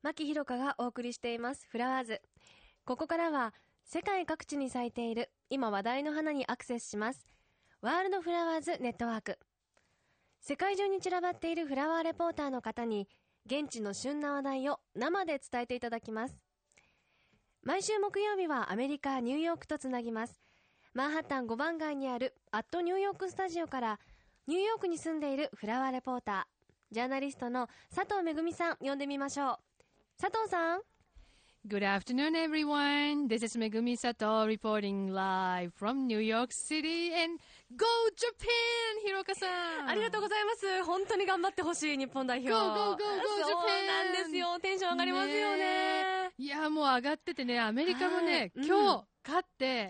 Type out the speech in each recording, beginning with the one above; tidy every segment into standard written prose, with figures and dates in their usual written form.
牧ひろかがお送りしていますフラワーズ。ここからは世界各地に咲いている今話題の花にアクセスします。ワールドフラワーズネットワーク。世界中に散らばっているフラワーレポーターの方に現地の旬な話題を生で伝えていただきます。毎週木曜日はアメリカ・ニューヨークとつなぎます。マンハッタン5番街にあるアットニューヨークスタジオからニューヨークに住んでいるフラワーレポーター、ジャーナリストの佐藤めぐみさん呼んでみましょう。佐藤さん。 Good afternoon, everyone. This is Megumi Sato reporting live from New York City and Go Japan! ひろかさん。 ありがとうございます。本当に頑張ってほしい日本代表。 Go, go, go, go, Japan! そうなんですよ。テンション上がりますよね。 いや、もう上がっててね、アメリカもね、今日、勝って、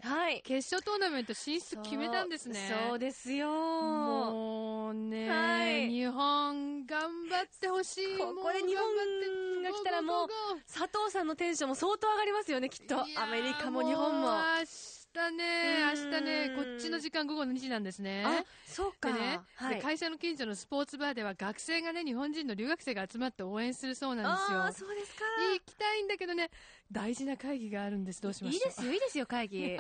決勝トーナメント進出決めたんですね。 そうですよ。 もうね、日本頑張ってほしい。 これ日本が来たらもう、佐藤さんのテンションも相当上がりますよね、きっと。アメリカも日本も。 明日ね、こっちの時間午後の2時なんですね。 あ、そうか。 でね、会社の近所のスポーツバーでは学生がね、日本人の留学生が集まって応援するそうなんですよ。 あ、そうですか。 行きたいんだけどね、大事な会議があるんです。どうしましょう。 いいですよ、会議。い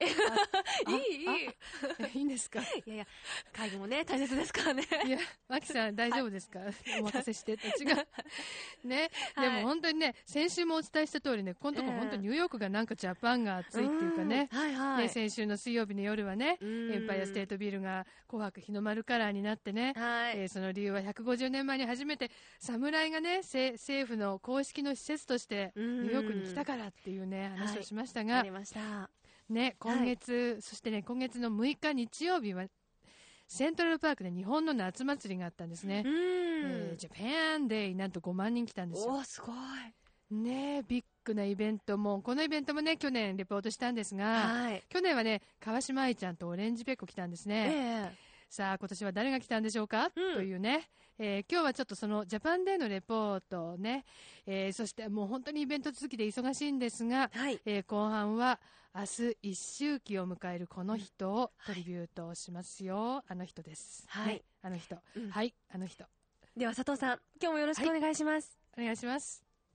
いんですか。 いや、会議もね、大切ですからね。 いや、マキさん大丈夫ですか、お任せして。違う。ね、でも本当にね、先週もお伝えした通りね、今度本当ニューヨークがなんかジャパンが熱いっていうかね、先週の水曜日の夜はね、エンパイアステートビルが紅白日の丸カラーになってね、その理由は150年前に初めて侍がね、政府の公式の施設としてニューヨークに来たからっていうね、話をしましたが、 ありました。 ね、今月、そしてね、今月の6日日曜日は、セントラルパークで日本の夏祭りがあったんですね。ジャパンデイ、なんと5万人来たんですよ。 おー、すごい。 ねえ、ビッグなイベントも、このイベントもね、去年レポートしたんですが、去年はね、川島愛ちゃんとオレンジペコ来たんですね。さあ、今年は誰が来たんでしょうか、というね、今日はちょっとそのジャパンデーのレポートをね、そしてもう本当にイベント続きで忙しいんですが、後半は明日一周期を迎えるこの人をトリビュートしますよ。あの人です。はい。あの人。はい、あの人。 では佐藤さん、今日もよろしくお願いします。 お願いします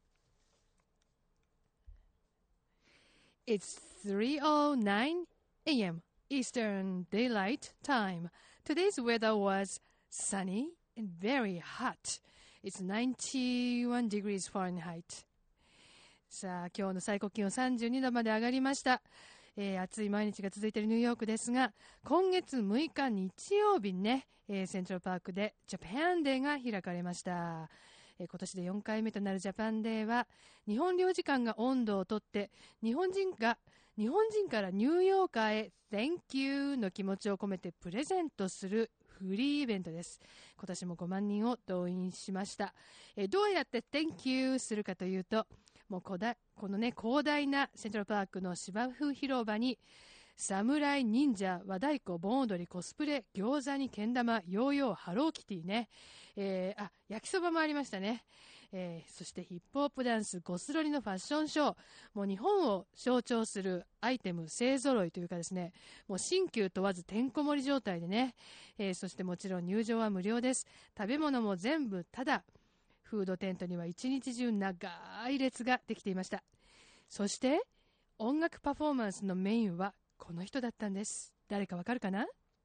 。It's 3:09 a.m. Eastern Daylight Time. Today's weather was sunny and very hot. It's 91 degrees Fahrenheit. さあ、今日の最高気温32度まで上がりました。暑い毎日が続いているニューヨークですが、今月6日日曜日にね、セントラルパークでジャパンデーが開かれました。今年で4回目となるジャパンデーは、日本領事館が音頭をとって、日本人からニューヨーカーへ Thank you の気持ちを込めてプレゼントするフリーイベントです。今年も5万人を動員しました。どうやって Thank you するかというと、もうこのね、広大なセントラルパークの芝生広場に、侍、忍者、和太鼓、盆踊り、コスプレ、餃子にけん玉、ヨーヨー、ハローキティね。焼きそばもありましたね。そしてヒップホップダンス、ゴスロリのファッションショー。もう日本を象徴するアイテム、勢揃いというかですね、もう新旧問わずてんこ盛り状態でね。そしてもちろん入場は無料です。食べ物も全部ただ。フードテントには一日中長い列ができていました。そして、音楽パフォーマンスのメインは、この人だったんです。誰かわかるかな？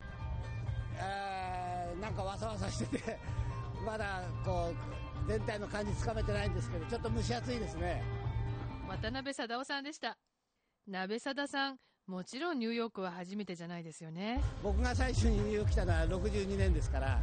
なんかわさわさしてて、まだこう全体の感じつかめてないんですけど、ちょっと蒸し暑いですね。 渡辺貞夫さんでした。鍋貞さん、もちろんニューヨークは初めてじゃないですよね。 僕が最初にニューヨーク来たのは62年ですから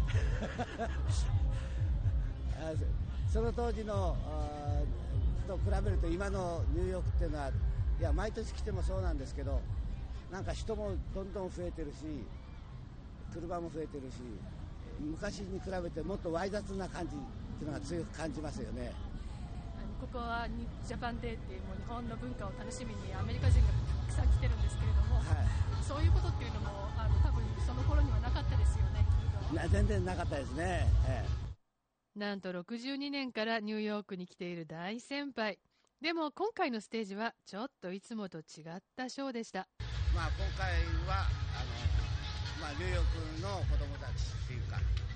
その当時のと比べると今のニューヨークっていうのは、いや毎年来てもそうなんですけど、なんか人もどんどん増えてるし、車も増えてるし、昔に比べてもっとわい雑な感じっていうのが強く感じますよね。 ここはジャパンデーっていう、もう日本の文化を楽しみにアメリカ人がたくさん来てるんですけれども、そういうことっていうのも多分その頃にはなかったですよね。 全然なかったですね。 なんと62年からニューヨークに来ている大先輩。でも今回のステージはちょっといつもと違ったショーでした。 今回はニューヨークの子供たちっていうか、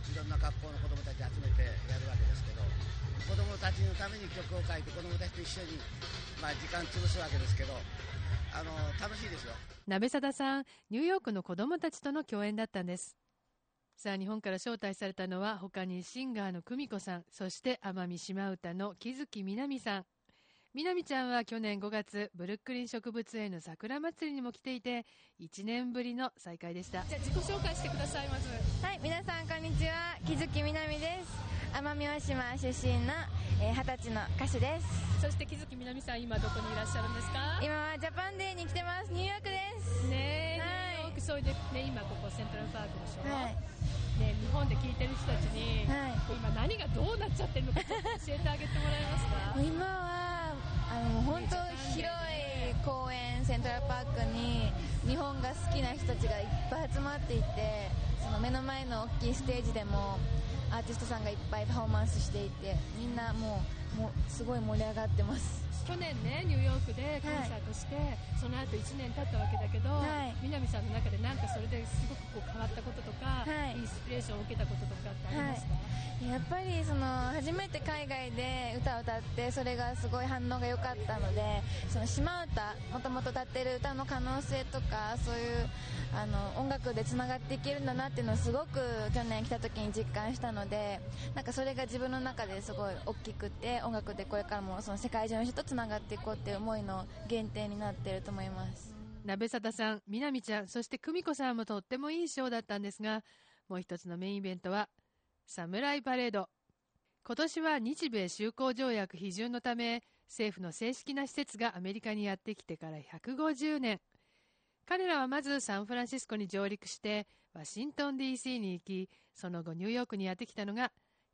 いろんな学校の子どもたち集めてやるわけですけど、子どもたちのために曲を書いて子どもたちと一緒に、時間潰すわけですけど、楽しいですよ。 鍋貞さん、ニューヨークの子どもたちとの共演だったんです。さあ、日本から招待されたのは他にシンガーの久美子さん、そして奄美島唄の木月みなみさん。みなみちゃんは去年5月ブルックリン植物園の桜祭りにも来ていて、1年ぶりの再会でした。 じゃあ自己紹介してください。まずはい、皆さんこんにちは、木月みなみです。奄美大島出身の20歳の歌手です。 そして木月みなみさん、今どこにいらっしゃるんですか？ 今はジャパンデーに来てます。ニューヨークですね。 はい、 ニューヨーク、それでね、今ここセントラルパークでしょ、 はいね、日本で聞いてる人たちに、 はい、 今何がどうなっちゃってるのかちょっと教えてあげてもらえますか？ 今は本当広い公園、セントラルパークに日本が好きな人たちがいっぱい集まっていて、その目の前の大きいステージでもアーティストさんがいっぱいパフォーマンスしていて、みんなもうすごい盛り上がってます。 去年ね、ニューヨークでコンサートして、その後1年経ったわけだけど、みなみさんの中でなんかそれですごく変わったこととか、インスピレーションを受けたこととかってありますか？ やっぱり初めて海外で歌を歌って、それがすごい反応が良かったので、その島唄、もともと歌ってる歌の可能性とか、そういう音楽でつながっていけるんだなっていうのをすごく去年来た時に実感したので、なんかそれが自分の中ですごい大きくて、音楽でこれからもその世界中の人とつながっていこうっていう思いの原点になっていると思います。 鍋貞さん、みなみちゃん、そして久美子さんもとってもいいショーだったんですが、もう一つのメインイベントはサムライパレード。今年は日米修好条約批准のため、政府の正式な施設がアメリカにやってきてから150年。彼らはまずサンフランシスコに上陸してワシントン DC に行き、その後ニューヨークにやってきたのが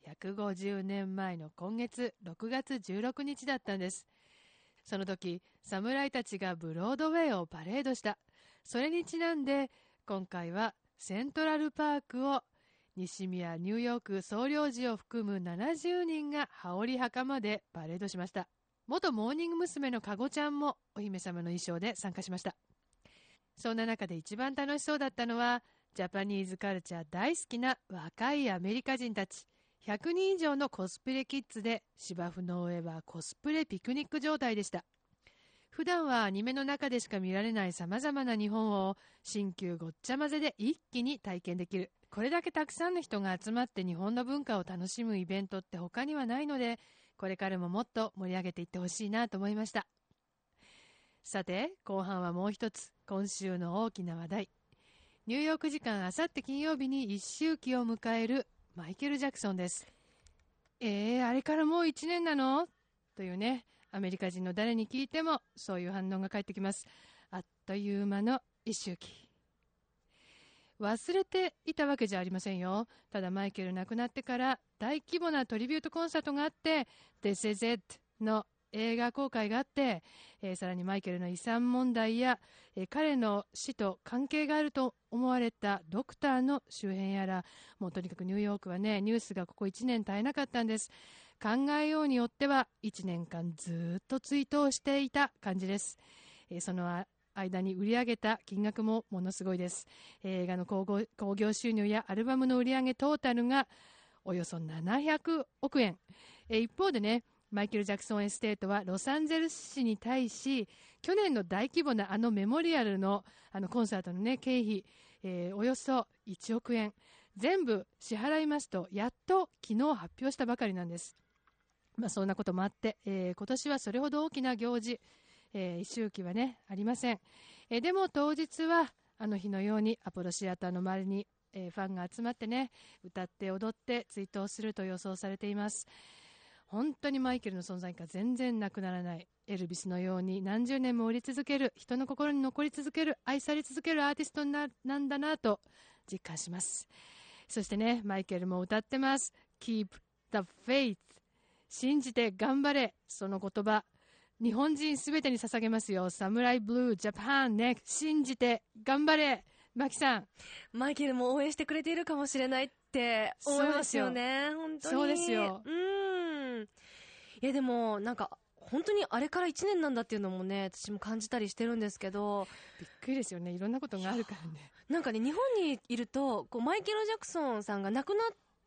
150年前の今月6月16日だったんです。その時、侍たちがブロードウェイをパレードした。それにちなんで、今回はセントラルパークを西宮ニューヨーク総領事を含む70人が羽織袴でパレードしました。元モーニング娘。のかごちゃんもお姫様の衣装で参加しました。そんな中で一番楽しそうだったのは、ジャパニーズカルチャー大好きな若いアメリカ人たち。100人以上のコスプレキッズで芝生の上はコスプレピクニック状態でした。普段はアニメの中でしか見られない様々な日本を新旧ごっちゃ混ぜで一気に体験できる。これだけたくさんの人が集まって日本の文化を楽しむイベントって他にはないので、これからももっと盛り上げていってほしいなと思いました。さて、後半はもう一つ、今週の大きな話題。ニューヨーク時間あさって金曜日に一周期を迎えるマイケル・ジャクソンです。あれからもう1年なのというね、アメリカ人の誰に聞いてもそういう反応が返ってきます。あっという間の一周期。忘れていたわけじゃありませんよ。ただマイケル亡くなってから大規模なトリビュートコンサートがあって、This Is It の映画公開があって、さらにマイケルの遺産問題や、彼の死と関係があると思われたドクターの周辺やら、もうとにかくニューヨークはね、ニュースがここ1年絶えなかったんです。考えようによっては1年間ずっと追悼していた感じです。その間に売り上げた金額もものすごいです。映画の興行収入やアルバムの売り上げトータルがおよそ700億円。一方でね、マイケル・ジャクソンエステートはロサンゼルス市に対し、去年の大規模なメモリアルのコンサートのね、経費、およそ1億円。全部支払いますと、やっと昨日発表したばかりなんです。そんなこともあって、今年はそれほど大きな行事、一周期はね、ありません。でも当日は、あの日のようにアポロシアターの周りに、ファンが集まってね、歌って踊って追悼すると予想されています。本当にマイケルの存在が全然なくならない。エルビスのように何十年も売り続ける、人の心に残り続ける、愛され続けるアーティストなんだなと実感します。そしてね、マイケルも歌ってます。Keep the faith。信じて頑張れ。その言葉、日本人すべてに捧げますよ。サムライブルー、ジャパンね。信じて頑張れ。マキさん。 マイケルも応援してくれているかもしれないって思いますよね。本当に。 そうですよ。 いやでもなんか本当にあれから1年なんだっていうのもね、私も感じたりしてるんですけど、 びっくりですよね。いろんなことがあるからね。 なんかね、日本にいるとマイケル・ジャクソンさんが亡くなっ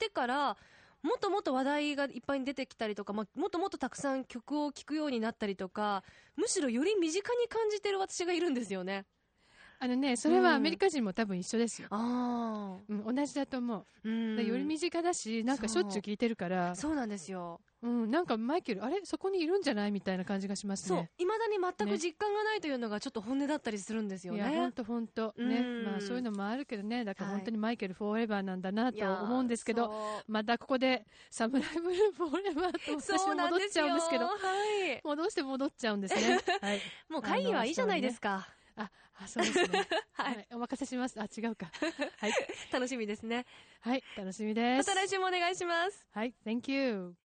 ってからもっともっと話題がいっぱいに出てきたりとか、もっともっとたくさん曲を聴くようになったりとか、むしろより身近に感じてる私がいるんですよね。 それはアメリカ人も多分一緒ですよ。 同じだと思う。より身近だし、なんかしょっちゅう聞いてるから。 そうなんですよ。 なんかマイケル、あれそこにいるんじゃないみたいな感じがしますね。 そう、未だに全く実感がないというのがちょっと本音だったりするんですよね。 いや、ほんと。ね。まあそういうのもあるけどね。だから本当にマイケルフォーエバーなんだなと思うんですけど、またここでサムライブルーフォーエバーと私も戻っちゃうんですけど、もうどうして戻っちゃうんですね。 もう会議はいいじゃないですか。 そうですね。お任せします。違うか。 楽しみですね。 楽しみです。 また来週もお願いします。 Thank you.